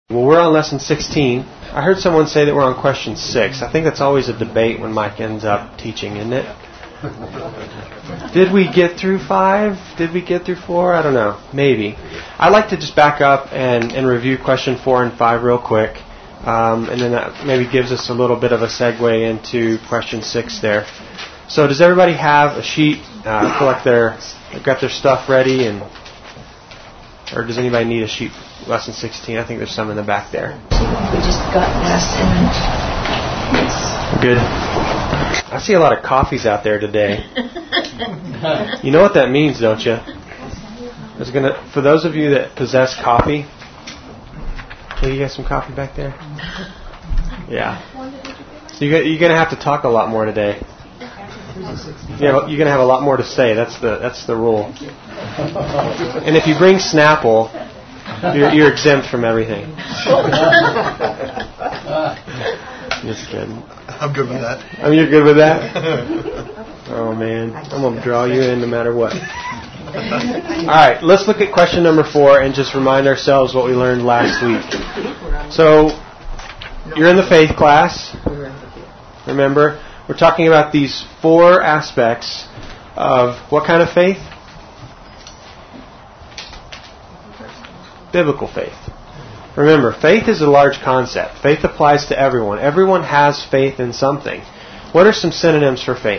Well, we're on lesson 16. I heard someone say that we're on question 6. I think that's always a debate when Mike ends up teaching, isn't it? Did we get through 5? Did we get through 4? I don't know. Maybe. I'd like to just back up and review question 4 and 5 real quick. And then that maybe gives us a little bit of a segue into question 6 there. So does everybody have a sheet? I feel like they've got their stuff ready, or does anybody need a sheet? Lesson 16. I think there's some in the back there. We just got last image. Good. I see a lot of coffees out there today. You know what that means, don't you? For those of you that possess coffee, will you get some coffee back there? Yeah. So you're going to have to talk a lot more today. You're going to have a lot more to say. That's the rule. And if you bring Snapple, you're exempt from everything. Just kidding. I'm good with that. I mean, you're good with that? Oh, man. I'm going to draw you in no matter what. All right, let's look at question number 4 and just remind ourselves what we learned last week. So, you're in the faith class. Remember, we're talking about these 4 aspects of what kind of faith? Biblical faith. Remember, faith is a large concept. Faith applies to everyone. Everyone has faith in something. What are some synonyms for faith?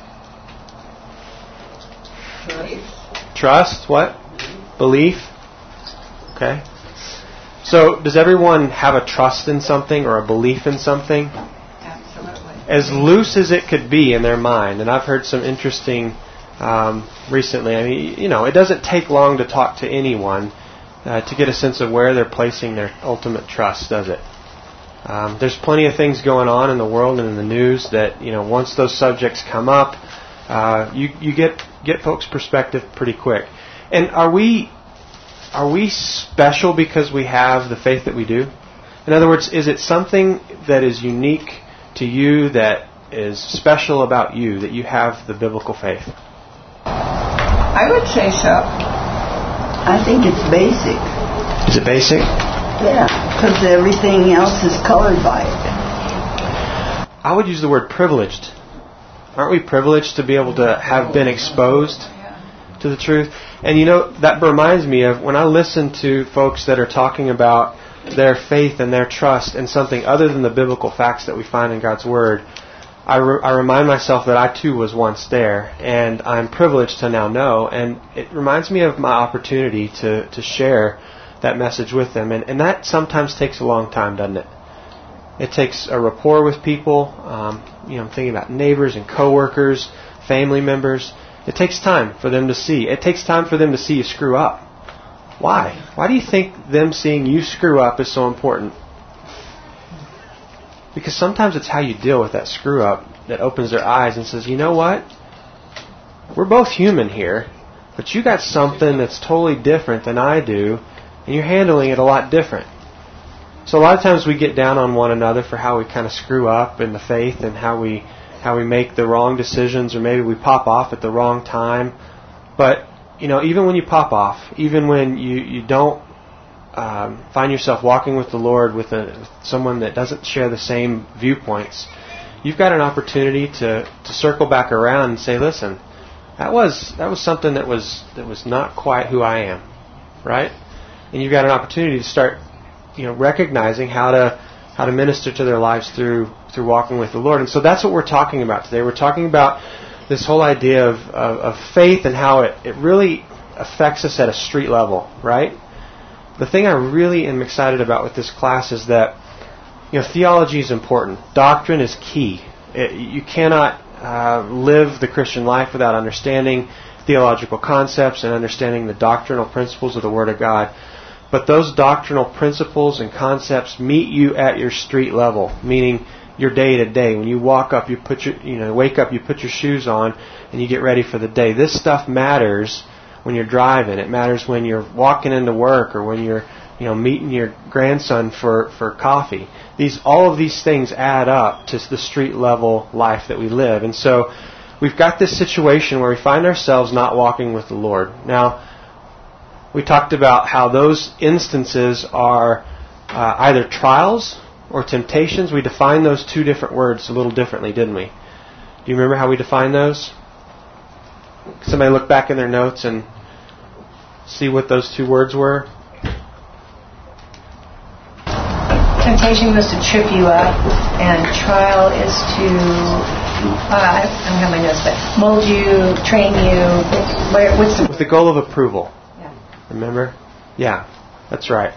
Trust. What? Belief. Okay. So, does everyone have a trust in something or a belief in something? Absolutely. As loose as it could be in their mind, and I've heard some interesting recently. I mean, it doesn't take long to talk to anyone to get a sense of where they're placing their ultimate trust, does it? There's plenty of things going on in the world and in the news that, once those subjects come up, you get folks' perspective pretty quick. And are we special because we have the faith that we do? In other words, is it something that is unique to you, that is special about you, that you have the biblical faith? I would say so. I think it's basic. Is it basic? Yeah, because everything else is colored by it. I would use the word privileged. Aren't we privileged to be able to have been exposed to the truth? And that reminds me of when I listen to folks that are talking about their faith and their trust in something other than the biblical facts that we find in God's Word. I remind myself that I too was once there, and I'm privileged to now know, and it reminds me of my opportunity to share that message with them, and that sometimes takes a long time, doesn't it? It takes a rapport with people. I'm thinking about neighbors and coworkers, family members. It takes time for them to see. It takes time for them to see you screw up. Why? Why do you think them seeing you screw up is so important? Because sometimes it's how you deal with that screw up that opens their eyes and says, you know what? We're both human here, but you got something that's totally different than I do, and you're handling it a lot different. So a lot of times we get down on one another for how we kind of screw up in the faith and how we make the wrong decisions, or maybe we pop off at the wrong time. But, even when you pop off, even when you don't find yourself walking with the Lord with someone that doesn't share the same viewpoints, you've got an opportunity to circle back around and say, listen, that was something that was not quite who I am, right? And you've got an opportunity to start, recognizing how to minister to their lives through walking with the Lord. And so that's what we're talking about today. We're talking about this whole idea of faith and how it really affects us at a street level, right? The thing I really am excited about with this class is that theology is important. Doctrine is key. You cannot live the Christian life without understanding theological concepts and understanding the doctrinal principles of the Word of God. But those doctrinal principles and concepts meet you at your street level, meaning your day to day. When you wake up, you put your shoes on, and you get ready for the day. This stuff matters when you're driving. It matters when you're walking into work, or when you're meeting your grandson for coffee. All of these things add up to the street level life that we live. And so we've got this situation where we find ourselves not walking with the Lord. Now, we talked about how those instances are either trials or temptations. We defined those two different words a little differently, didn't we? Do you remember how we defined those? Somebody look back in their notes and see what those two words were. Temptation was to trip you up, and trial is to, I don't have my notes, but mold you, train you. What's the... With the goal of approval. Yeah. Remember? Yeah, that's right.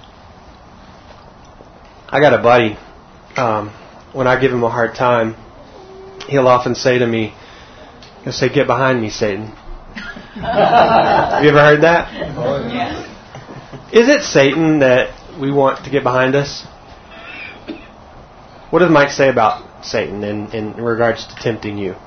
I got a buddy, when I give him a hard time, he'll often say to me, he'll say, "Get behind me, Satan." Have you ever heard that? Oh, yeah. Is it Satan that we want to get behind us? What does Mike say about Satan in regards to tempting you?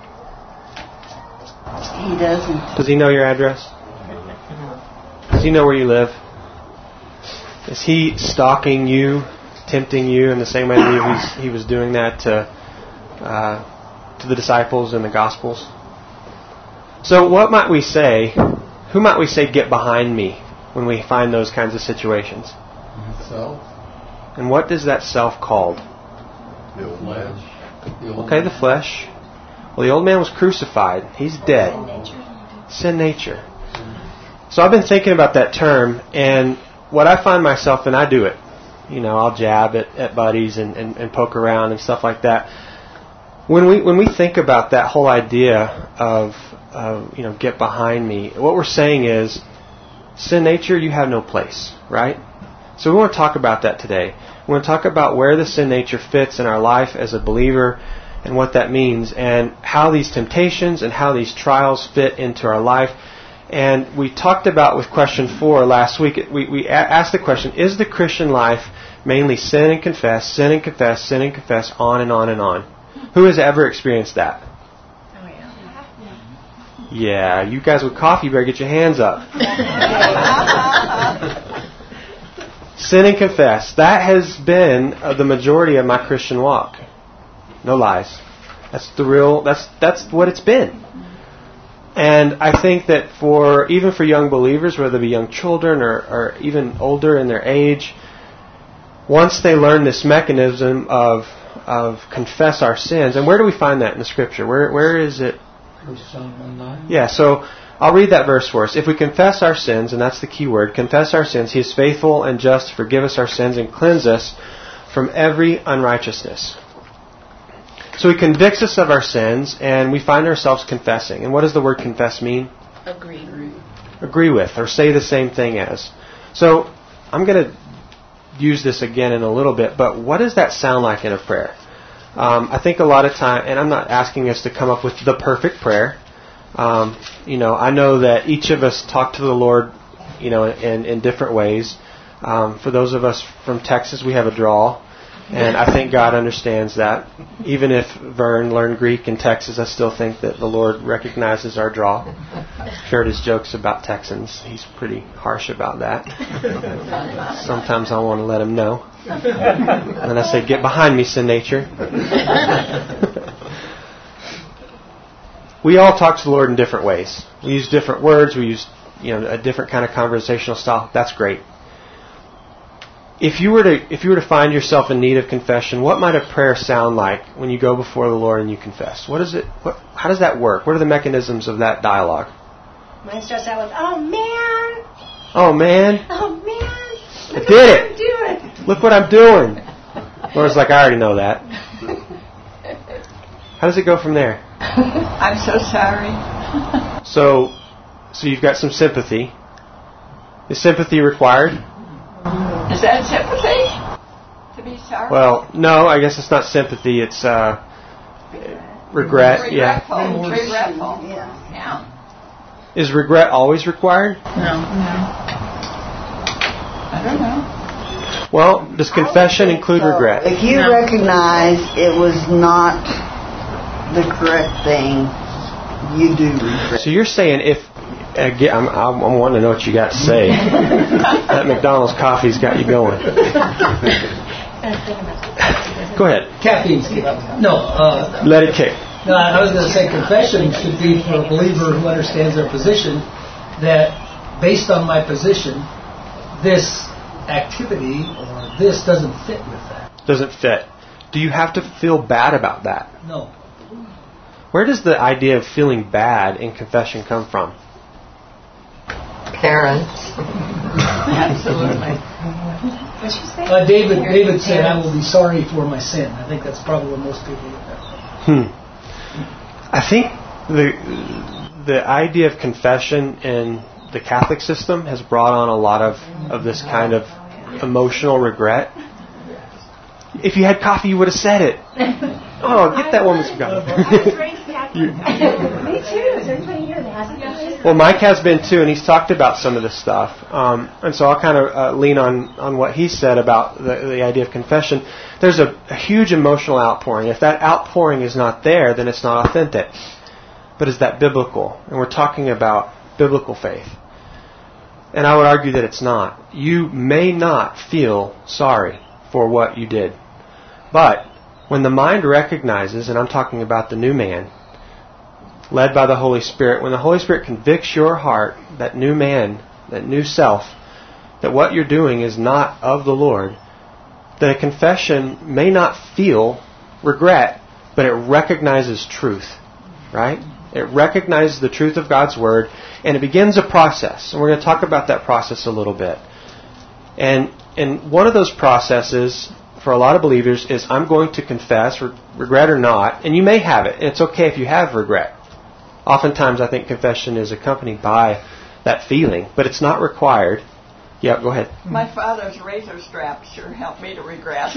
He doesn't. Does he know your address? Does he know where you live? Is he stalking you, tempting you in the same way that he was doing that to the disciples in the Gospels? So what might we say? Who might we say, "Get behind me," when we find those kinds of situations? Self. And what is that self called? The old flesh. Okay, the flesh. Well, the old man was crucified. He's dead. Sin nature. So I've been thinking about that term, and what I find myself in, I do it. I'll jab at buddies and poke around and stuff like that. When we think about that whole idea of get behind me, what we're saying is, sin nature, you have no place, right? So we want to talk about that today. We want to talk about where the sin nature fits in our life as a believer and what that means, and how these temptations and how these trials fit into our life. And we talked about with question 4 last week, we asked the question, is the Christian life mainly sin and confess, sin and confess, sin and confess, on and on and on? Who has ever experienced that? Oh, yeah. Yeah, you guys with coffee better get your hands up. Sin and confess. That has been the majority of my Christian walk. No lies. That's what it's been. And I think that even for young believers, whether they be young children or even older in their age, once they learn this mechanism of confess our sins, and where do we find that in the Scripture? Where is it? 1 John 1:9. Yeah, so I'll read that verse for us. If we confess our sins, and that's the key word, confess our sins, He is faithful and just to forgive us our sins and cleanse us from every unrighteousness. So He convicts us of our sins, and we find ourselves confessing. And what does the word confess mean? Agree. Agree with, or say the same thing as. So I'm going to use this again in a little bit, but what does that sound like in a prayer? I think a lot of time, and I'm not asking us to come up with the perfect prayer. I know that each of us talk to the Lord, in different ways. For those of us from Texas, we have a drawl. And I think God understands that. Even if Vern learned Greek in Texas, I still think that the Lord recognizes our draw. I've heard his jokes about Texans. He's pretty harsh about that. Sometimes I want to let him know. And I say, "Get behind me, sin nature." We all talk to the Lord in different ways. We use different words. We use a different kind of conversational style. That's great. If you were to find yourself in need of confession, what might a prayer sound like when you go before the Lord and you confess? How does that work? What are the mechanisms of that dialogue? Mine starts out with, "Oh, man. Oh, man. Oh, man. I did it. I'm doing. Look what I'm doing." Lord's like, "I already know that." How does it go from there? I'm so sorry. So you've got some sympathy. Is sympathy required? Is that sympathy? To be sorry? Well, no, I guess it's not sympathy. It's regret. Yeah. Regretful. Yeah. Is regret always required? No. I don't know. Well, does confession include regret? If you recognize it was not the correct thing, you do regret. So you're saying I'm wanting to know what you got to say. That McDonald's coffee's got you going. Go ahead. Caffeine's kick. No. Let it kick. No, I was going to say confession should be for a believer who understands their position, that based on my position, this activity or this doesn't fit with that. Doesn't fit. Do you have to feel bad about that? No. Where does the idea of feeling bad in confession come from? Parents. Absolutely. What'd you say? David said, "I will be sorry for my sin." I think that's probably what most people look at. I think the idea of confession in the Catholic system has brought on a lot of this kind of emotional regret. If you had coffee, you would have said it. Oh, get that woman some coffee. Me too. Is everybody here that hasn't done this? Well, Mike has been too, and he's talked about some of this stuff. And so I'll kind of lean on what he said about the idea of confession. There's a huge emotional outpouring. If that outpouring is not there, then it's not authentic. But is that biblical? And we're talking about biblical faith. And I would argue that it's not. You may not feel sorry for what you did. But when the mind recognizes, and I'm talking about the new man, led by the Holy Spirit, when the Holy Spirit convicts your heart, that new man, that new self, that what you're doing is not of the Lord, the confession may not feel regret, but it recognizes truth, right? It recognizes the truth of God's Word, and it begins a process. And we're going to talk about that process a little bit. And one of those processes for a lot of believers is I'm going to confess, regret or not, and you may have it. And it's okay if you have regret. Oftentimes I think confession is accompanied by that feeling, but it's not required. Yeah, go ahead. My father's razor strap sure helped me to regret.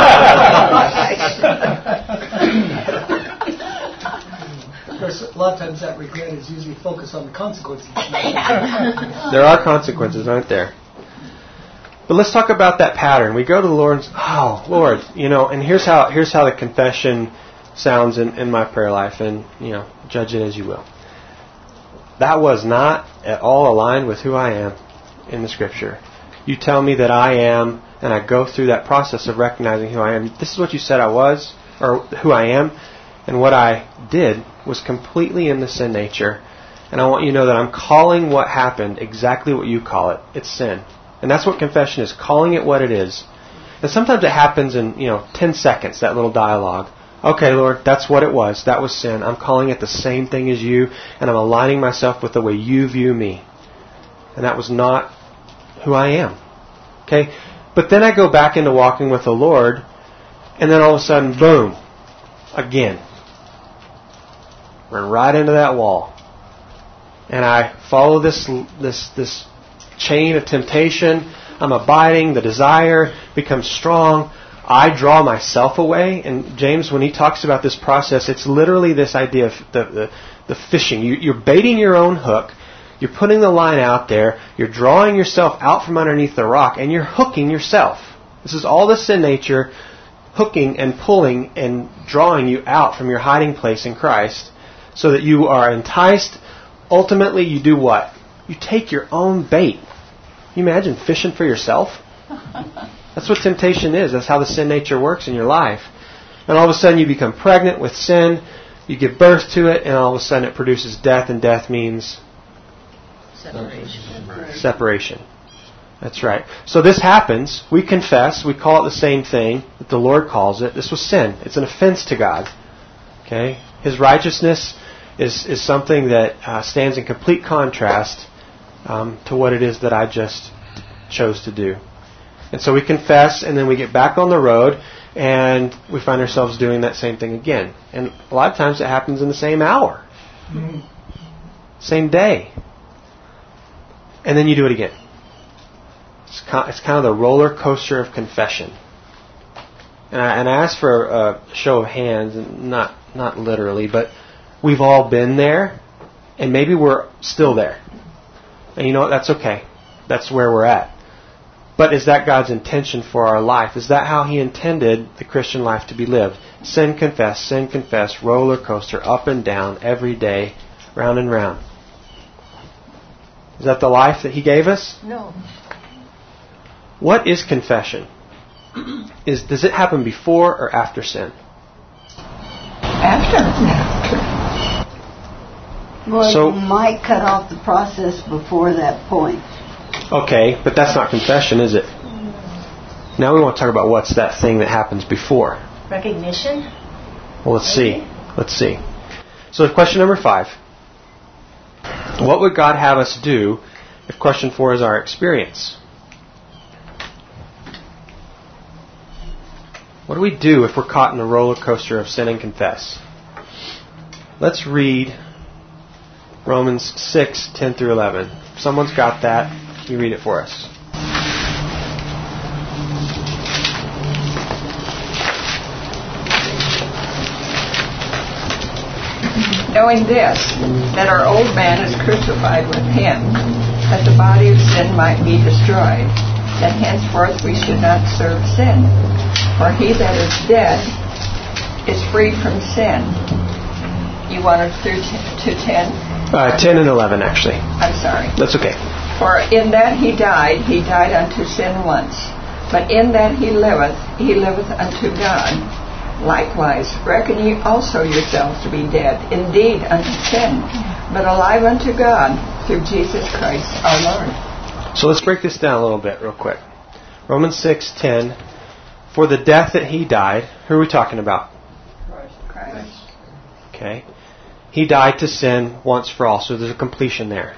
Of course, a lot of times that regret is usually focused on the consequences. There are consequences, aren't there? But let's talk about that pattern. We go to the Lord and say, oh, Lord, and here's how the confession sounds in my prayer life, and, judge it as you will. That was not at all aligned with who I am in the Scripture. You tell me that I am, and I go through that process of recognizing who I am. This is what you said I was, or who I am, and what I did was completely in the sin nature. And I want you to know that I'm calling what happened exactly what you call it. It's sin. And that's what confession is, calling it what it is. And sometimes it happens in, 10 seconds, that little dialogue. Okay, Lord, that's what it was. That was sin. I'm calling it the same thing as you, and I'm aligning myself with the way you view me. And that was not who I am. Okay? But then I go back into walking with the Lord, and then all of a sudden, boom, again. Run right into that wall. And I follow this chain of temptation. I'm abiding. The desire becomes strong. I draw myself away. And James, when he talks about this process, it's literally this idea of the fishing. You're baiting your own hook. You're putting the line out there. You're drawing yourself out from underneath the rock, and you're hooking yourself. This is all the sin nature, hooking and pulling and drawing you out from your hiding place in Christ, so that you are enticed. Ultimately, you do what? You take your own bait. Can you imagine fishing for yourself? That's what temptation is. That's how the sin nature works in your life. And all of a sudden you become pregnant with sin. You give birth to it, and all of a sudden it produces death, and death means separation. That's right. So this happens. We confess. We call it the same thing that the Lord calls it. This was sin. It's an offense to God. Okay? His righteousness is something that stands in complete contrast to what it is that I just chose to do. And so we confess, and then we get back on the road, and we find ourselves doing that same thing again. And a lot of times it happens in the same hour. Same day. And then you do it again. It's kind of the roller coaster of confession. And I ask for a show of hands, and not literally, but we've all been there, and maybe we're still there. And you know what? That's okay. That's where we're at. But is that God's intention for our life? Is that how He intended the Christian life to be lived? Sin, confess, roller coaster, up and down, every day, round and round. Is that the life that He gave us? No. What is confession? Does it happen before or after sin? After. Well, So- you might cut off the process before that point. Okay, but that's not confession, is it? Now we want to talk about what's that thing that happens before. Recognition? Well, let's see. So question number 5. What would God have us do if question 4 is our experience? What do we do if we're caught in a roller coaster of sin and confess? Let's read Romans 6:10 through 11. If someone's got that, you read it for us. Knowing this, that our old man is crucified with him, that the body of sin might be destroyed, that henceforth we should not serve sin. For he that is dead is freed from sin. You wanted through to 10? 10 and 11, actually. I'm sorry. That's okay. For in that he died unto sin once. But in that he liveth unto God. Likewise, reckon ye also yourselves to be dead, indeed unto sin, but alive unto God through Jesus Christ our Lord. So let's break this down a little bit real quick. Romans 6:10. For the death that he died, who are we talking about? Christ. Okay. He died to sin once for all, so there's a completion there.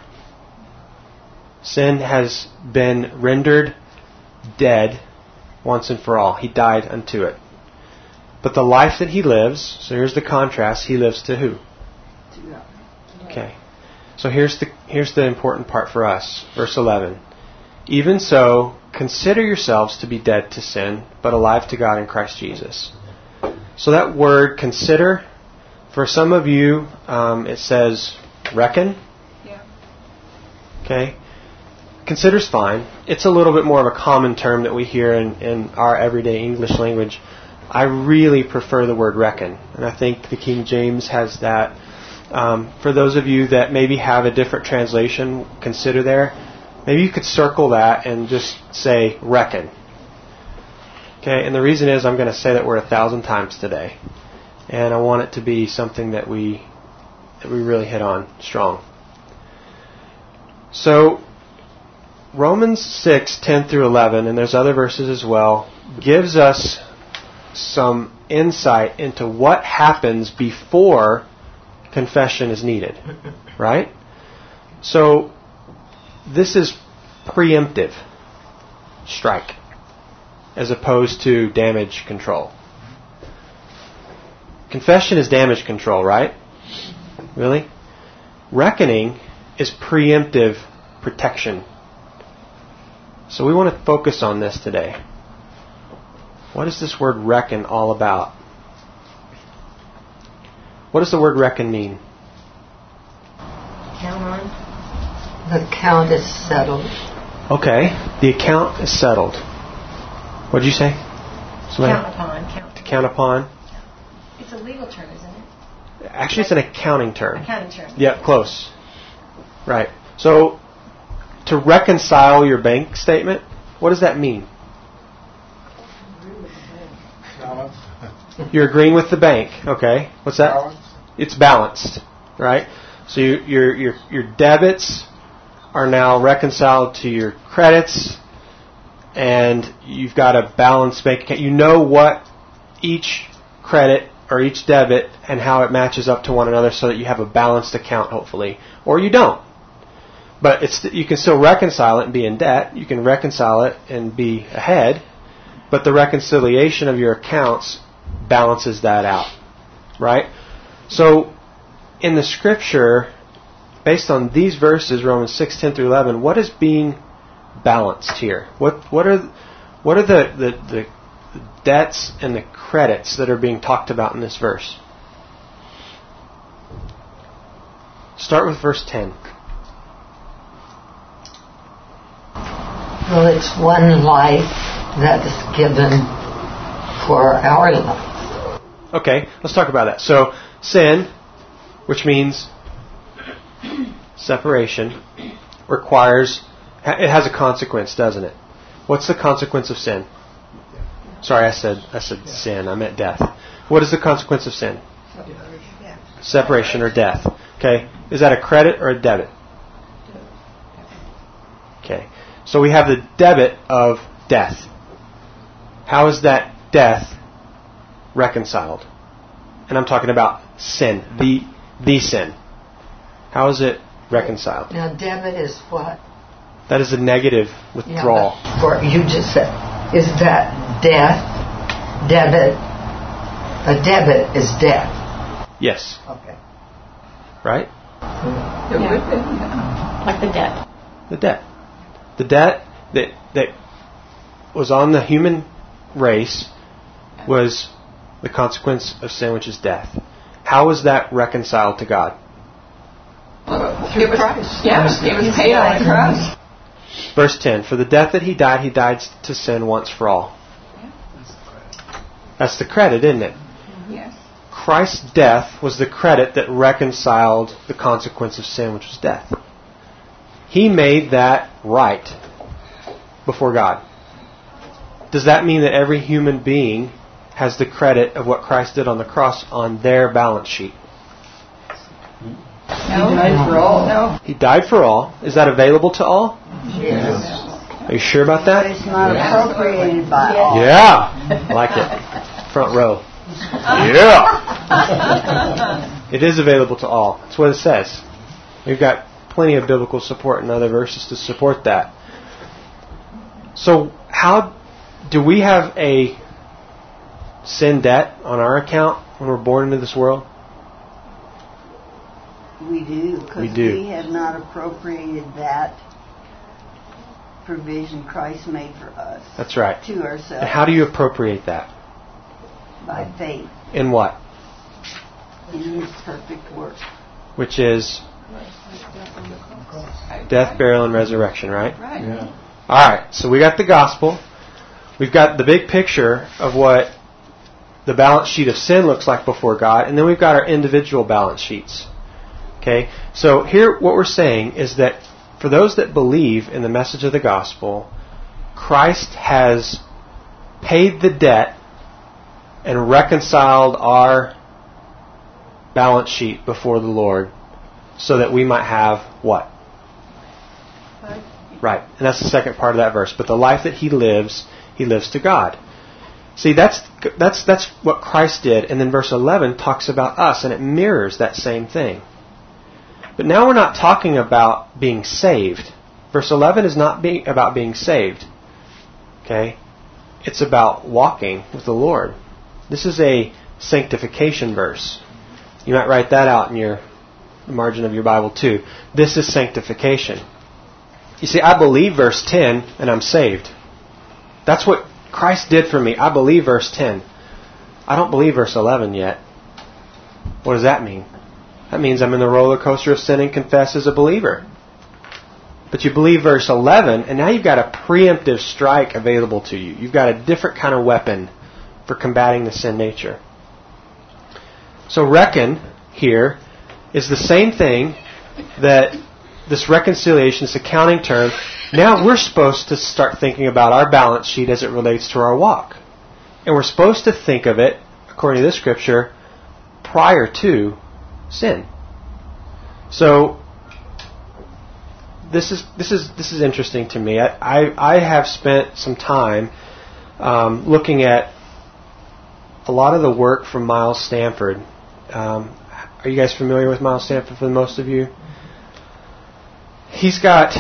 Sin has been rendered dead once and for all. He died unto it. But the life that he lives, so here's the contrast, he lives to who? To God. Okay. So here's the important part for us. Verse 11. Even so, consider yourselves to be dead to sin, but alive to God in Christ Jesus. So that word, consider, for some of you, it says reckon. Yeah. Okay. Consider's fine. It's a little bit more of a common term that we hear in our everyday English language. I really prefer the word reckon, and I think the King James has that. For those of you that maybe have a different translation, consider there, maybe you could circle that and just say reckon. Okay, and the reason is I'm going to say that word 1,000 times today, and I want it to be something that we really hit on strong. So Romans 6:10 through 11, and there's other verses as well, gives us some insight into what happens before confession is needed, right? So this is preemptive strike as opposed to damage control. Confession is damage control, right? Really? Reckoning is preemptive protection. So we want to focus on this today. What is this word reckon all about? What does the word reckon mean? Count on. The account is settled. Okay, the account is settled. What did you say? Somebody? Count upon. To count upon. It's a legal term, isn't it? Actually, it's an accounting term. Accounting term. Yep, close. Right. So, to reconcile your bank statement, what does that mean? You're agreeing with the bank. Okay. What's that? Balance. It's balanced, right? So your debits are now reconciled to your credits, and you've got a balanced bank account. You know what each credit or each debit and how it matches up to one another, so that you have a balanced account, hopefully, or you don't. But you can still reconcile it and be in debt. You can reconcile it and be ahead, but the reconciliation of your accounts balances that out, right? So, in the Scripture, based on these verses, Romans 6:10 through 11, what is being balanced here? What are the debts and the credits that are being talked about in this verse? Start with verse 10. Well, it's one life that is given for our life. Okay, let's talk about that. So, sin, which means separation, requires, it has a consequence, doesn't it? What's the consequence of sin? Sorry, I said sin. I meant death. What is the consequence of sin? Separation or death. Okay, is that a credit or a debit? Okay, so we have the debit of death. How is that death reconciled? And I'm talking about sin, the sin. How is it reconciled? Now, debit is what? That is a negative withdrawal. Yeah, or you just said, is that death? Debit. A debit is death. Yes. Okay. Right? It would be, yeah. Like the debt. The debt. The debt that was on the human race was the consequence of sin, which is death. How was that reconciled to God? Through Christ. Yes, it was paid on the cross. Verse 10, for the death that he died to sin once for all. That's the credit, isn't it? Yes. Christ's death was the credit that reconciled the consequence of sin, which was death. He made that right before God. Does that mean that every human being has the credit of what Christ did on the cross on their balance sheet? No. He died for all. No. He died for all. Is that available to all? Yes. Are you sure about that? But it's not appropriated by all. Yeah. I like it. Front row. Yeah. It is available to all. That's what it says. We've got plenty of biblical support in other verses to support that. So how do we have a sin debt on our account when we're born into this world? We do, because we have not appropriated that provision Christ made for us. That's right. To ourselves. And how do you appropriate that? By faith. In what? In His perfect work. Which is death, burial, and resurrection, right? Right. Yeah. Alright, so we got the gospel. We've got the big picture of what the balance sheet of sin looks like before God, and then we've got our individual balance sheets. Okay? So here what we're saying is that for those that believe in the message of the gospel, Christ has paid the debt and reconciled our balance sheet before the Lord so that we might have what? Right. And that's the second part of that verse. But the life that He lives to God. See, that's what Christ did. And then verse 11 talks about us, and it mirrors that same thing. But now we're not talking about being saved. Verse 11 is not about being saved. Okay? It's about walking with the Lord. This is a sanctification verse. You might write that out in your margin of your Bible too. This is sanctification. You see, I believe verse 10 and I'm saved. That's what Christ did for me. I believe verse 10. I don't believe verse 11 yet. What does that mean? That means I'm in the roller coaster of sin and confess as a believer. But you believe verse 11, and now you've got a preemptive strike available to you. You've got a different kind of weapon for combating the sin nature. So reckon here is the same thing that this reconciliation, this accounting term. Now we're supposed to start thinking about our balance sheet as it relates to our walk. And we're supposed to think of it, according to this scripture, prior to sin. So this is interesting to me. I have spent some time looking at a lot of the work from Miles Stanford. Are you guys familiar with Miles Stanford, for most of you? He's got,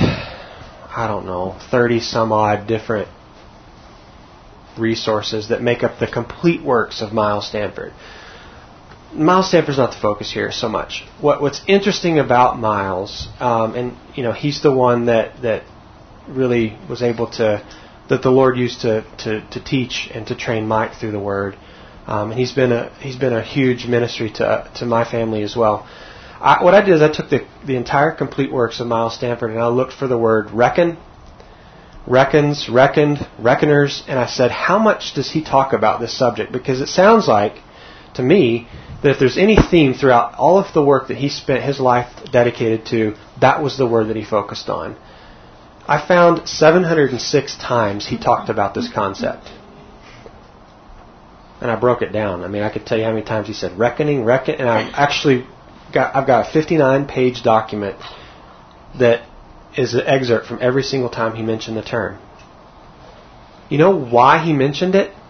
30 some odd different resources that make up the complete works of Miles Stanford. Miles Stanford's not the focus here so much. What's interesting about Miles, and he's the one that really was able to, that the Lord used to teach and to train Mike through the Word. And he's been a huge ministry to my family as well. What I did is I took the entire complete works of Miles Stanford and I looked for the word reckon, reckons, reckoned, reckoners, and I said, how much does he talk about this subject? Because it sounds like, to me, that if there's any theme throughout all of the work that he spent his life dedicated to, that was the word that he focused on. I found 706 times he talked about this concept. And I broke it down. I mean, I could tell you how many times he said reckoning, reckon, and I've got a 59-page document that is an excerpt from every single time he mentioned the term. You know why he mentioned it?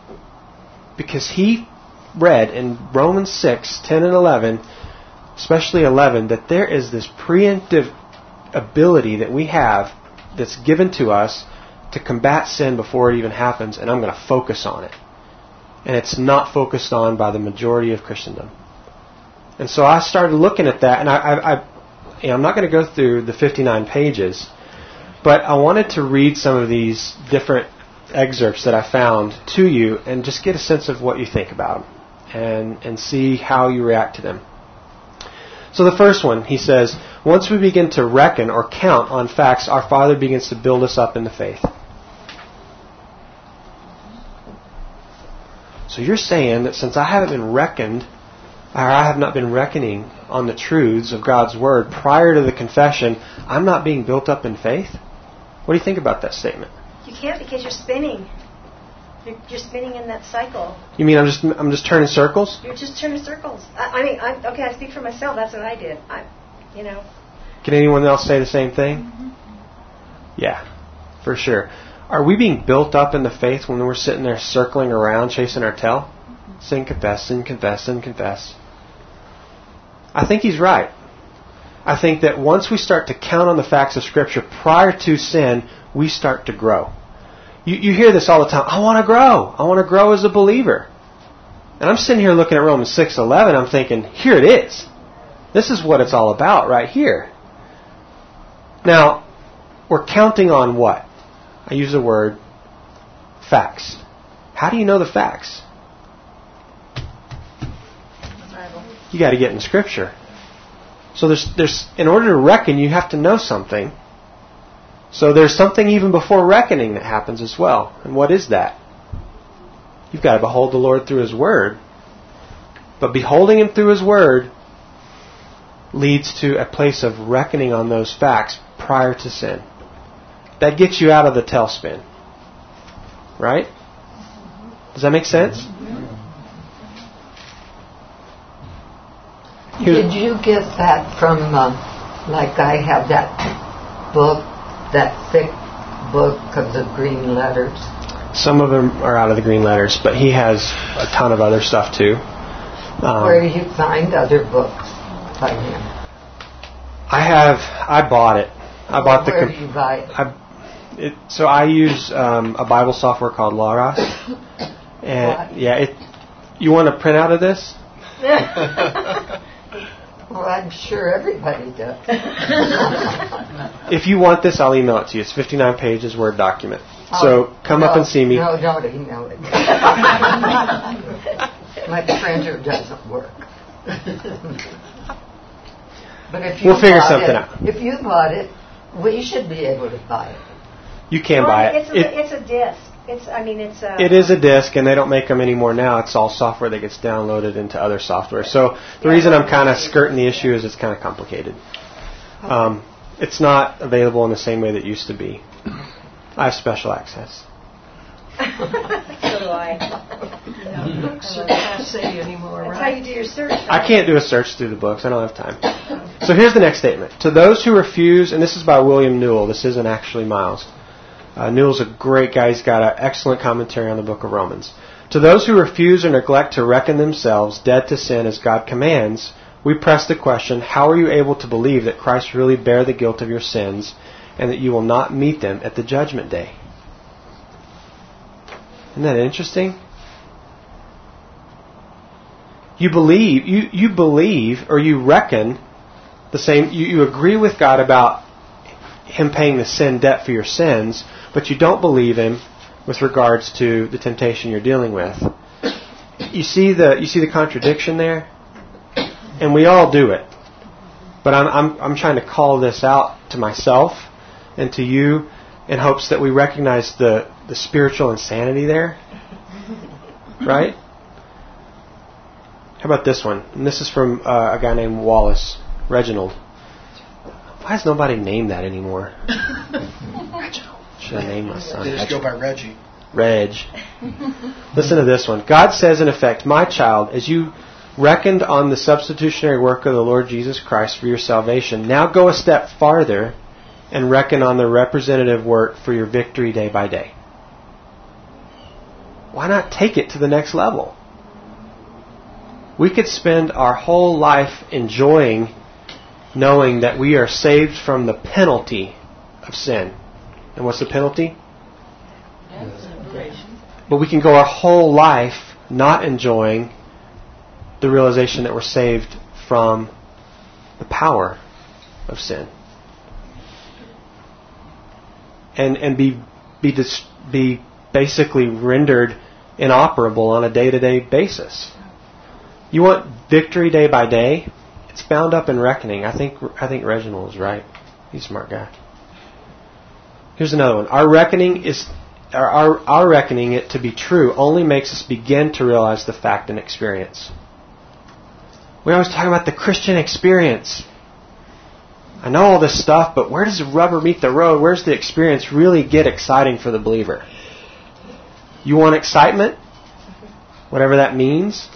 because he read in Romans 6, 10 and 11, especially 11, that there is this preemptive ability that we have that's given to us to combat sin before it even happens, and I'm going to focus on it. And it's not focused on by the majority of Christendom. And so I started looking at that, and I'm not going to go through the 59 pages, but I wanted to read some of these different excerpts that I found to you and just get a sense of what you think about them and see how you react to them. So the first one, he says, once we begin to reckon or count on facts, our Father begins to build us up in the faith. So you're saying that since I haven't been reckoned, or I have not been reckoning on the truths of God's Word prior to the confession, I'm not being built up in faith? What do you think about that statement? You can't, because you're spinning. You're spinning in that cycle. You mean I'm just turning circles? You're just turning circles. I speak for myself. That's what I did. Can anyone else say the same thing? Mm-hmm. Yeah, for sure. Are we being built up in the faith when we're sitting there circling around, chasing our tail? Mm-hmm. Sin, confess, sin, confess, sin, confess. I think he's right. I think that once we start to count on the facts of Scripture prior to sin, we start to grow. You hear this all the time. I want to grow. I want to grow as a believer. And I'm sitting here looking at Romans 6:11. I'm thinking, here it is. This is what it's all about right here. Now, we're counting on what? I use the word facts. How do you know the facts? You got to get in Scripture. So there's in order to reckon, you have to know something. So there's something even before reckoning that happens as well. And what is that? You've got to behold the Lord through His Word. But beholding Him through His Word leads to a place of reckoning on those facts prior to sin. That gets you out of the tailspin. Right? Does that make sense? Did you get that from, like I have that book, that thick book of the green letters? Some of them are out of the green letters, but he has a ton of other stuff too. Where do you find other books by him? I bought it. I bought Where do you buy it? So I use a Bible software called Logos. And what? You want a printout of this? Well, I'm sure everybody does. If you want this, I'll email it to you. It's 59 pages, Word document. So come up and see me. No, don't email it. My printer doesn't work. But if you we'll figure something out. If you bought it, we should be able to buy it. You can buy it. It's a disc. It is a disc, and they don't make them anymore now. It's all software that gets downloaded into other software. So the reason I'm kind of skirting the issue is it's kind of complicated. It's not available in the same way that it used to be. I have special access. So do I. Can't say anymore, That's right? how you do your search. I can't do a search through the books. I don't have time. So here's the next statement. To those who refuse, and this is by William Newell. This isn't actually Miles. Newell's a great guy. He's got an excellent commentary on the book of Romans. To those who refuse or neglect to reckon themselves dead to sin as God commands, we press the question, how are you able to believe that Christ really bare the guilt of your sins and that you will not meet them at the judgment day? Isn't that interesting? You believe or you reckon the same, you agree with God about Him paying the sin debt for your sins, but you don't believe Him with regards to the temptation you're dealing with. You see the contradiction there? And we all do it. But I'm trying to call this out to myself and to you in hopes that we recognize the spiritual insanity there. Right? How about this one? And this is from a guy named Wallace, Reginald. Why has nobody named that anymore? Reginald. Should have named my son. They just go by Reggie. Reg. Listen to this one. God says, in effect, my child, as you reckoned on the substitutionary work of the Lord Jesus Christ for your salvation, now go a step farther and reckon on the representative work for your victory day by day. why not take it to the next level? We could spend our whole life enjoying knowing that we are saved from the penalty of sin. And what's the penalty? But we can go our whole life not enjoying the realization that we're saved from the power of sin. And be basically rendered inoperable on a day-to-day basis. You want victory day by day? It's bound up in reckoning. I think Reginald is right. He's a smart guy. Here's another one. Our reckoning it to be true only makes us begin to realize the fact and experience. We always talk about the Christian experience. I know all this stuff, but where does the rubber meet the road? Where's the experience really get exciting for the believer? You want excitement? Whatever that means.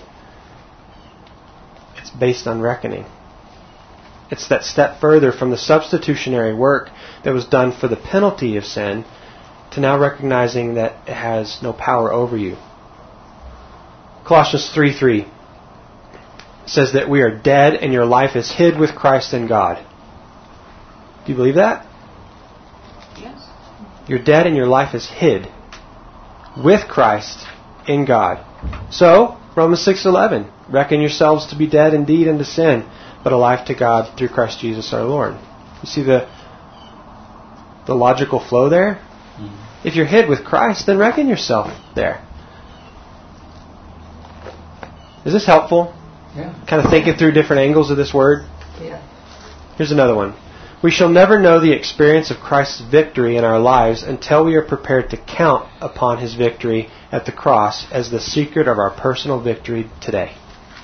It's based on reckoning. It's that step further from the substitutionary work that was done for the penalty of sin to now recognizing that it has no power over you. Colossians 3:3 says that we are dead and your life is hid with Christ in God. Do you believe that? Yes. You're dead and your life is hid with Christ in God. So, Romans 6:11, reckon yourselves to be dead indeed unto sin, but alive to God through Christ Jesus our Lord. You see the logical flow there? Mm-hmm. If you're hid with Christ, then reckon yourself there. Is this helpful? Yeah. Kind of thinking through different angles of this word? Yeah. Here's another one. We shall never know the experience of Christ's victory in our lives until we are prepared to count upon His victory at the cross as the secret of our personal victory today.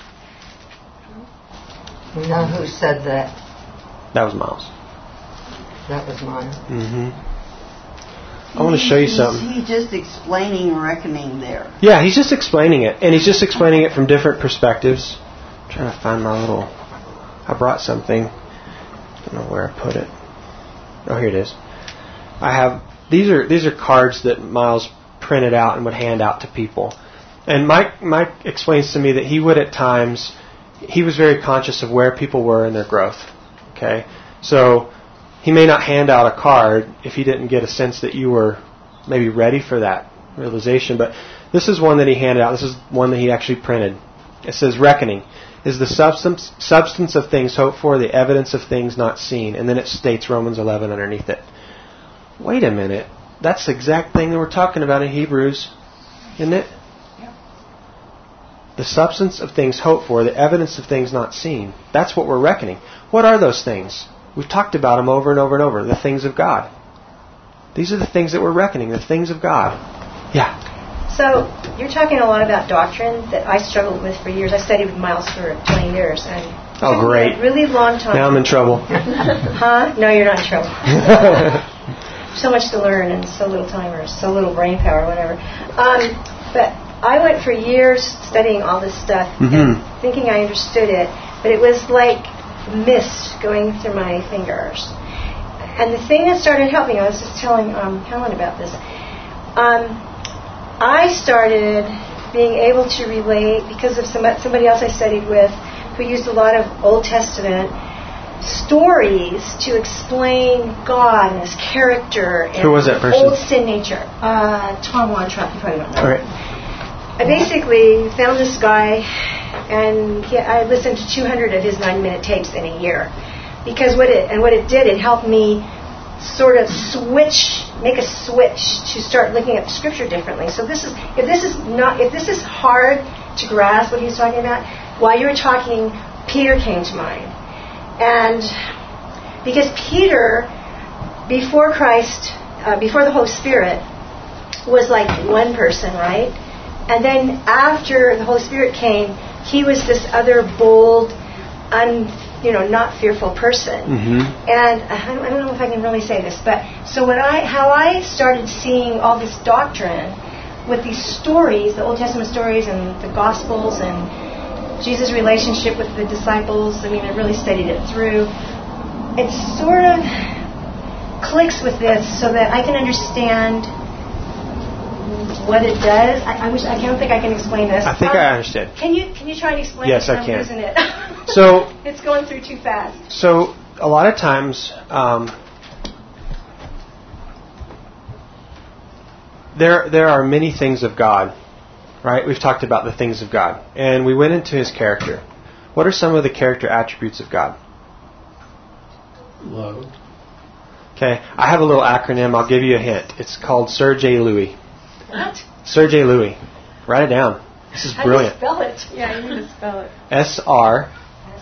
You know who said that? That was Miles. That was mine. Mm-hmm. I want to show you something. He's just explaining reckoning there. Yeah, he's just explaining it. And he's just explaining it from different perspectives. I'm trying to find my little... I brought something. I don't know where I put it. Oh, here it is. I have... These are cards that Miles printed out and would hand out to people. And Mike explains to me that he would at times... He was very conscious of where people were in their growth. Okay? So... He may not hand out a card if he didn't get a sense that you were maybe ready for that realization. But this is one that he handed out. This is one that he actually printed. It says, reckoning is the substance of things hoped for, the evidence of things not seen. And then it states Romans 11 underneath it. Wait a minute. That's the exact thing that we're talking about in Hebrews, isn't it? Yeah. The substance of things hoped for, the evidence of things not seen. That's what we're reckoning. What are those things? We've talked about them over and over and over. The things of God. These are the things that we're reckoning. The things of God. Yeah. So, you're talking a lot about doctrine that I struggled with for years. I studied with Miles for 20 years. And oh, great. A really long time. Now I'm in trouble. Huh? No, you're not in trouble. So much to learn and so little time or so little brain power, whatever. But I went for years studying all this stuff and thinking I understood it. But it was like mist going through my fingers. And the thing that started helping, I was just telling Helen about this, I started being able to relate because of somebody else I studied with who used a lot of Old Testament stories to explain God and His character and who was that person? Old sin nature. Tom Wontrop, you probably don't know. All right. I basically found this guy, and I listened to 200 of his 90-minute tapes in a year, because what it did, it helped me sort of make a switch to start looking at Scripture differently. So if this is hard to grasp what he's talking about, while you were talking, Peter came to mind, and because Peter, before Christ, before the Holy Spirit, was like one person, right? And then after the Holy Spirit came, he was this other bold, not fearful person. Mm-hmm. And I don't know if I can really say this, but so how I started seeing all this doctrine with these stories, the Old Testament stories and the Gospels and Jesus' relationship with the disciples, I really studied it through. It sort of clicks with this so that I can understand what it does. I don't think I can explain this. I think I understand. Can you try and explain Yes, it? I can. I'm losing it. So it's going through too fast. So a lot of times there are many things of God, right? We've talked about the things of God, and we went into His character. What are some of the character attributes of God? Love. Okay, I have a little acronym. I'll give you a hint. It's called Sir J. Louis. What? Sir J. Louis. Write it down. This is brilliant. How do you spell it? Yeah, you need to spell it. SRJLOOIE.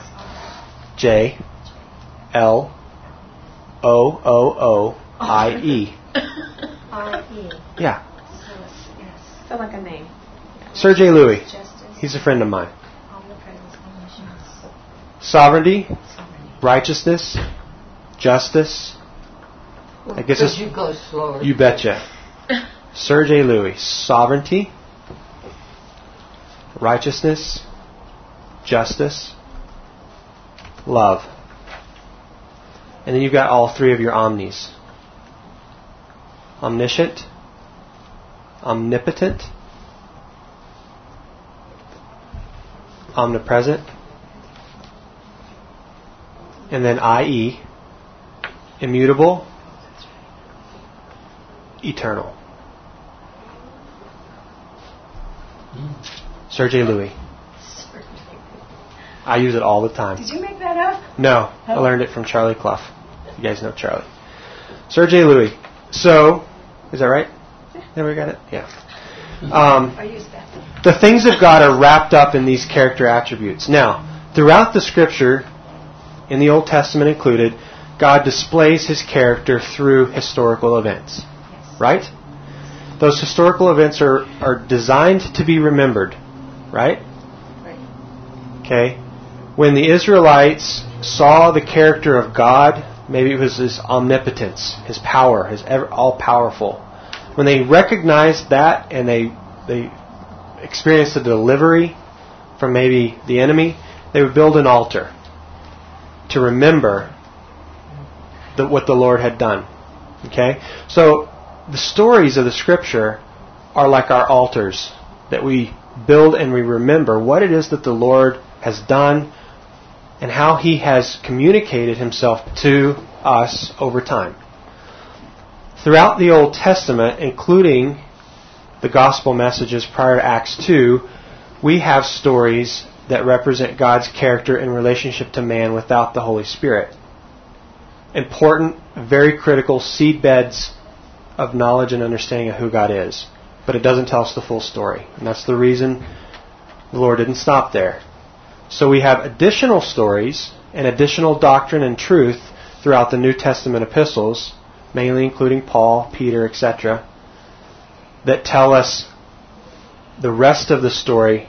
I-E. Yeah. So like a name. Sir J. Louis. He's a friend of mine. Sovereignty, righteousness, justice. I guess Could you go slower? You betcha. Sir J. Louis. Sovereignty, righteousness, justice, love. And then you've got all three of your omnis. Omniscient, omnipotent, omnipresent, and then IE, immutable, eternal. Sir J. Louis. I use it all the time. Did you make that up? No, I learned it from Charlie Clough. You guys know Charlie. Sir J. Louis. So, is that right? There we got it? Yeah. I used that. The things of God are wrapped up in these character attributes. Now, throughout the Scripture, in the Old Testament included, God displays His character through historical events. Right? Those historical events are designed to be remembered. Right? Okay. When the Israelites saw the character of God, maybe it was His omnipotence, His power, His all-powerful. When they recognized that and they experienced a delivery from maybe the enemy, they would build an altar to remember what the Lord had done. Okay? So the stories of the Scripture are like our altars that we build and we remember what it is that the Lord has done and how He has communicated Himself to us over time. Throughout the Old Testament, including the gospel messages prior to Acts 2, we have stories that represent God's character in relationship to man without the Holy Spirit. Important, very critical seedbeds of knowledge and understanding of who God is. But it doesn't tell us the full story. And that's the reason the Lord didn't stop there. So we have additional stories and additional doctrine and truth throughout the New Testament epistles, mainly including Paul, Peter, etc., that tell us the rest of the story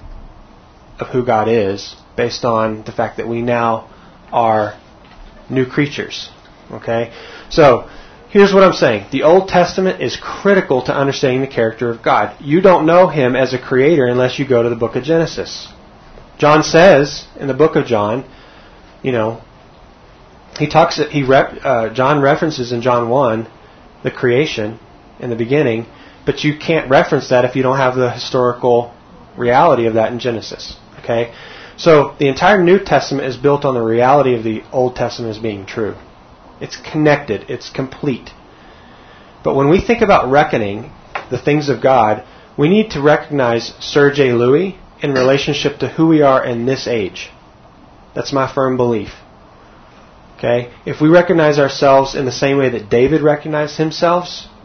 of who God is based on the fact that we now are new creatures. Okay? So, here's what I'm saying. The Old Testament is critical to understanding the character of God. You don't know Him as a creator unless you go to the book of Genesis. John says in the book of John, John references in John 1 the creation in the beginning, but you can't reference that if you don't have the historical reality of that in Genesis. Okay? So the entire New Testament is built on the reality of the Old Testament as being true. It's connected. It's complete. But when we think about reckoning the things of God, we need to recognize Sir J. Louis in relationship to who we are in this age. That's my firm belief. Okay? If we recognize ourselves in the same way that David recognized himself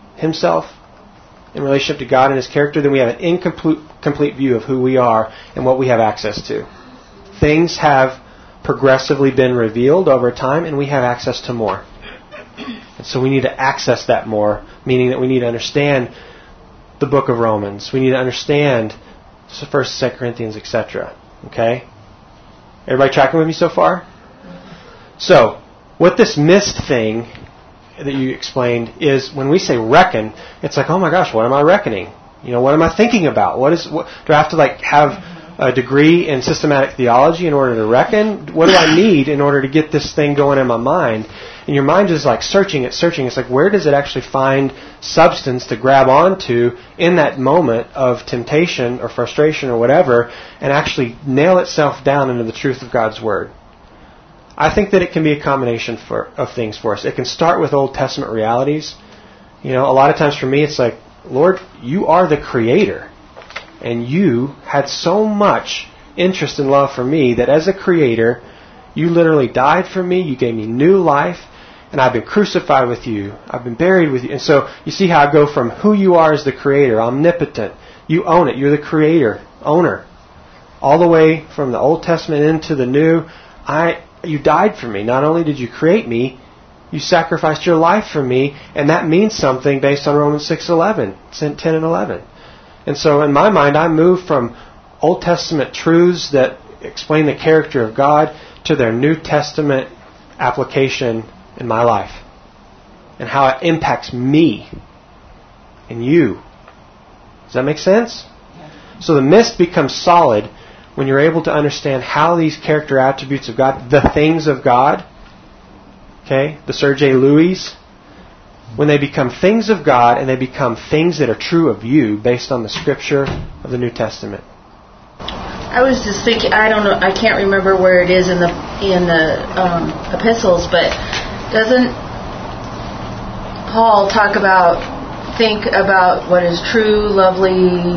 in relationship to God and His character, then we have an incomplete view of who we are and what we have access to. Things have progressively been revealed over time, and we have access to more. And so we need to access that more, meaning that we need to understand the book of Romans. We need to understand 1st, 2nd Corinthians, etc. Okay? Everybody tracking with me so far? So, what this missed thing that you explained is when we say reckon, it's like, oh my gosh, what am I reckoning? What am I thinking about? Do I have to have a degree in systematic theology in order to reckon? What do I need in order to get this thing going in my mind? and your mind is like searching. It's like, where does it actually find substance to grab onto in that moment of temptation or frustration or whatever, and actually nail itself down into the truth of God's Word? I think that it can be a combination of things for us. It can start with Old Testament realities. A lot of times for me, it's like, Lord, you are the Creator, and you had so much interest and love for me that as a Creator, you literally died for me, you gave me new life, and I've been crucified with you. I've been buried with you. And so you see how I go from who you are as the Creator, omnipotent. You own it. You're the Creator, owner. All the way from the Old Testament into the New. You died for me. Not only did you create me, you sacrificed your life for me, and that means something based on Romans 6:11, 10 and 11. And so in my mind, I moved from Old Testament truths that explain the character of God to their New Testament application in my life and how it impacts me and you. Does that make sense? So the mist becomes solid when you're able to understand how these character attributes of God, the things of God, okay, the Sir J. Lewis, when they become things of God and they become things that are true of you based on the Scripture of the New Testament. I was just thinking, I don't know, I can't remember where it is in the epistles, but doesn't Paul talk about, think about what is true, lovely,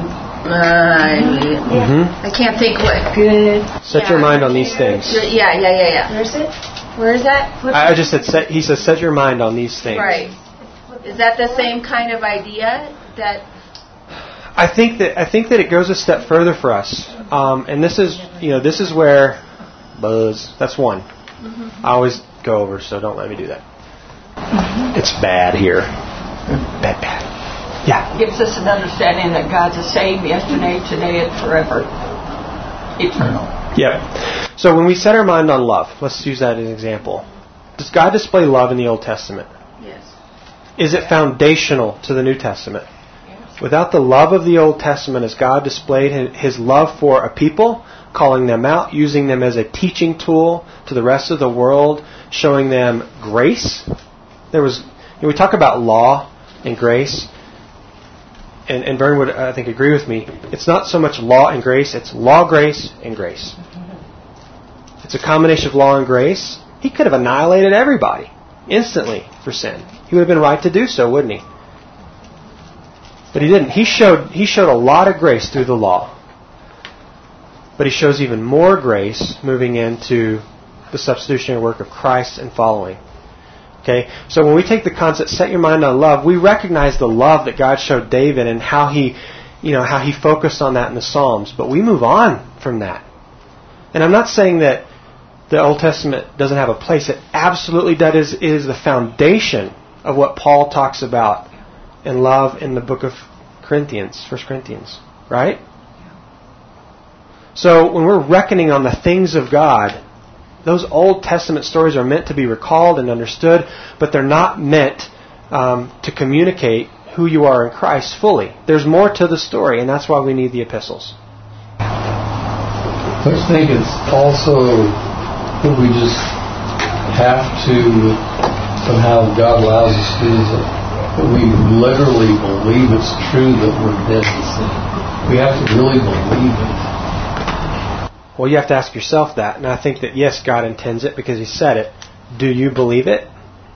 I can't think what. Good. Set your mind on these things. Yeah. Where's it? Where is that? I just said, he says, set your mind on these things. Right. Is that the same kind of idea that... I think that it goes a step further for us. And this is where buzz, that's one. I always go over, so don't let me do that. It's bad here. Bad. Yeah. Gives us an understanding that God's the same yesterday, today, and forever. Eternal. Yeah. So when we set our mind on love, let's use that as an example. Does God display love in the Old Testament? Yes. Is it foundational to the New Testament? Yes. Without the love of the Old Testament, as God displayed His love for a people, calling them out, using them as a teaching tool to the rest of the world, showing them grace. We talk about law and grace. And Vern would, I think, agree with me. It's not so much law and grace, it's law, grace, and grace. It's a combination of law and grace. He could have annihilated everybody instantly for sin. He would have been right to do so, wouldn't he? But he didn't. He showed a lot of grace through the law. But he shows even more grace moving into the substitutionary work of Christ and following. Okay, so when we take the concept, set your mind on love, we recognize the love that God showed David and how he focused on that in the Psalms. But we move on from that. And I'm not saying that the Old Testament doesn't have a place. It absolutely does. It is the foundation of what Paul talks about in love in the book of Corinthians, 1 Corinthians, right? So when we're reckoning on the things of God, those Old Testament stories are meant to be recalled and understood, but they're not meant to communicate who you are in Christ fully. There's more to the story, and that's why we need the epistles. I think it's also that we just have to, somehow God allows us to do this, that we literally believe it's true that we're dead to sin. We have to really believe it. Well, you have to ask yourself that. And I think that, yes, God intends it because He said it. Do you believe it?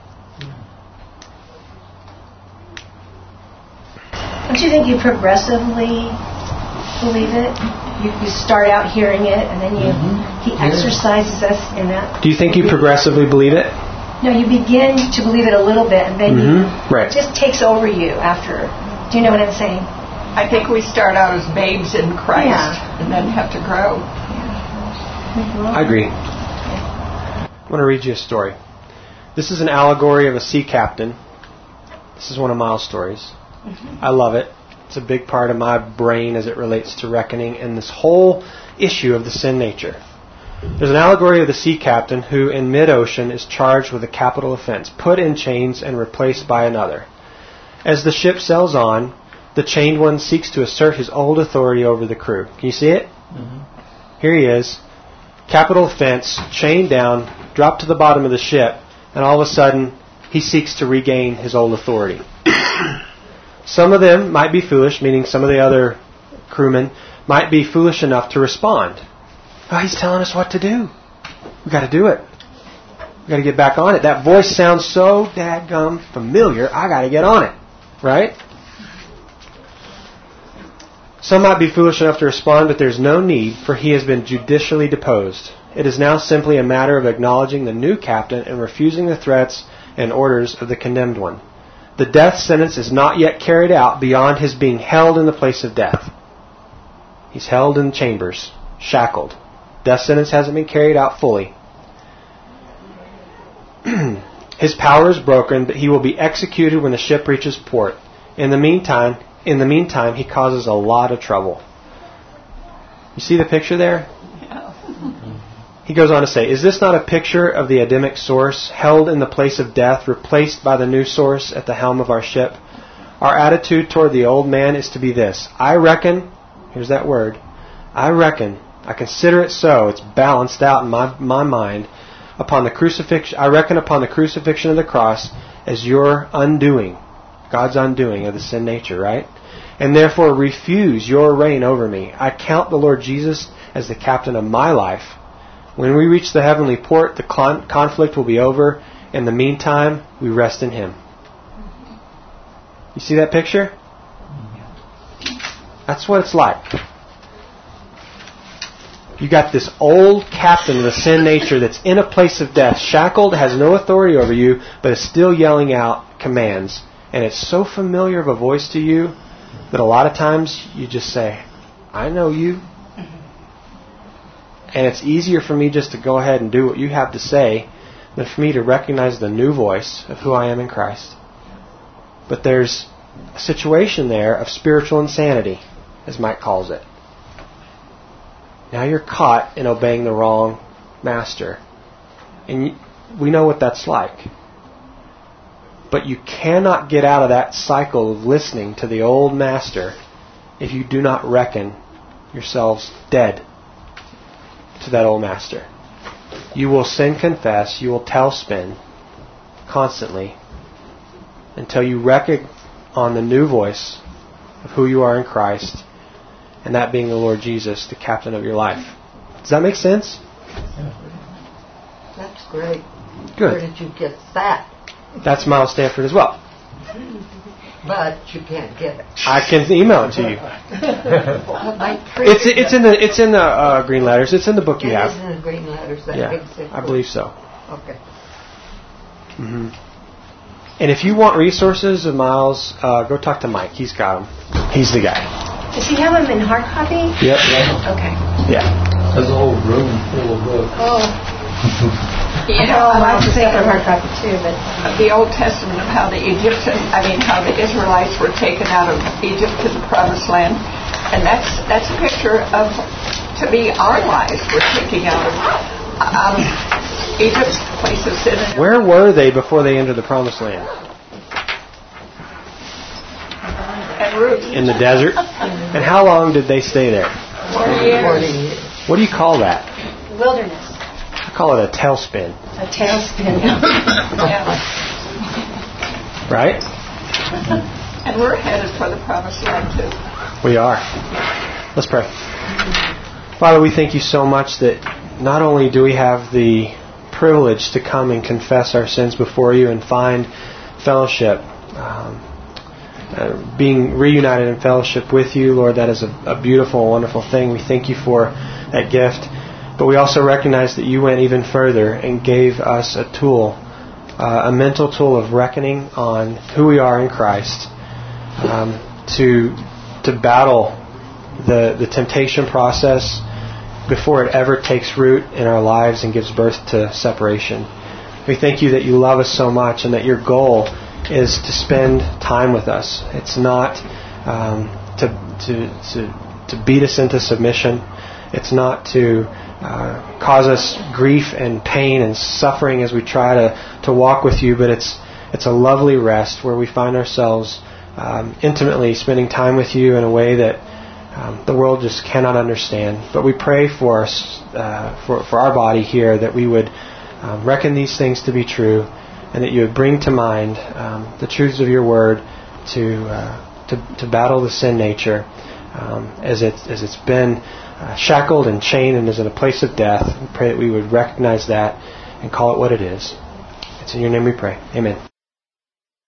Don't you think you progressively believe it? You start out hearing it, and then He exercises us in that. Do you think you progressively believe it? No, you begin to believe it a little bit, and then Right. it just takes over you after. Do you know what I'm saying? I think we start out as babes in Christ and then have to grow. I agree. I want to read you a story. This is an allegory of a sea captain. This is one of Miles' stories. I love it. It's a big part of my brain as it relates to reckoning and this whole issue of the sin nature. There's an allegory of the sea captain who in mid-ocean is charged with a capital offense, put in chains and replaced by another. As the ship sails on, the chained one seeks to assert his old authority over the crew. Can you see it? Here he is. Capital offense, chained down, dropped to the bottom of the ship, and all of a sudden he seeks to regain his old authority. Some of them might be foolish, meaning some of the other crewmen might be foolish enough to respond. Oh, he's telling us what to do. We got to do it. We got to get back on it. That voice sounds so dadgum familiar. I got to get on it. Right? Some might be foolish enough to respond, but there's no need, for he has been judicially deposed. It is now simply a matter of acknowledging the new captain and refusing the threats and orders of the condemned one. The death sentence is not yet carried out beyond his being held in the place of death. He's held in chambers, shackled. Death sentence hasn't been carried out fully. His power is broken, but he will be executed when the ship reaches port. In the meantime, he causes a lot of trouble. You see the picture there? Yeah. He goes on to say, is this not a picture of the Adamic source, held in the place of death, replaced by the new source at the helm of our ship? Our attitude toward the old man is to be this. I reckon, here's that word, I consider it so, it's balanced out in my mind, upon the crucifixion. I reckon upon the crucifixion of the cross as your undoing, God's undoing of the sin nature, right? And therefore refuse your reign over me. I count the Lord Jesus as the captain of my life. When we reach the heavenly port, the conflict will be over. In the meantime, we rest in Him. You see that picture? That's what it's like. You got this old captain of the sin nature that's in a place of death, shackled, has no authority over you, but is still yelling out commands. And it's so familiar of a voice to you that a lot of times you just say, I know you. And it's easier for me just to go ahead and do what you have to say than for me to recognize the new voice of who I am in Christ. But there's a situation there of spiritual insanity, as Mike calls it. Now you're caught in obeying the wrong master. And we know what that's like. But you cannot get out of that cycle of listening to the old master if you do not reckon yourselves dead to that old master. You will sin confess, you will tell spin constantly until you reckon on the new voice of who you are in Christ, and that being the Lord Jesus, the captain of your life. Does that make sense? That's great. Good. Where did you get that? That's Miles Stanford as well. But you can't get it. I can email it to you. It's in the green letters. It's in the book you have. It is in the green letters. That big thick I believe so. Okay. Mm-hmm. And if you want resources of Miles, go talk to Mike. He's got them. He's the guy. Does he have them in hard copy? Yep. Okay. Yeah. There's a whole room full of books. Oh. You know, I like to think of hard copy too, but the Old Testament of how the Israelites were taken out of Egypt to the Promised Land, and that's a picture of, to me, our lives. We're taking out of Egypt's place of sin. Where were they before they entered the Promised Land? And Ruth. In the desert. And how long did they stay there? 40 years. 40 years. What do you call that? wilderness. I call it a tailspin. A tailspin. Yeah. Right? And we're headed for the Promised Land too. We are. Let's pray. Father, we thank you so much that not only do we have the privilege to come and confess our sins before you and find fellowship, being reunited in fellowship with you, Lord, that is a beautiful, wonderful thing. We thank you for that gift. But we also recognize that you went even further and gave us a tool, a mental tool of reckoning on who we are in Christ, to battle the temptation process before it ever takes root in our lives and gives birth to separation. We thank you that you love us so much and that your goal is to spend time with us. It's not to beat us into submission. It's not to cause us grief and pain and suffering as we try to walk with you, but it's a lovely rest where we find ourselves intimately spending time with you in a way that the world just cannot understand. But we pray for us, for our body here, that we would reckon these things to be true and that you would bring to mind the truths of your word to battle the sin nature as it's been shackled and chained and is in a place of death. We pray that we would recognize that and call it what it is. It's in your name we pray. Amen.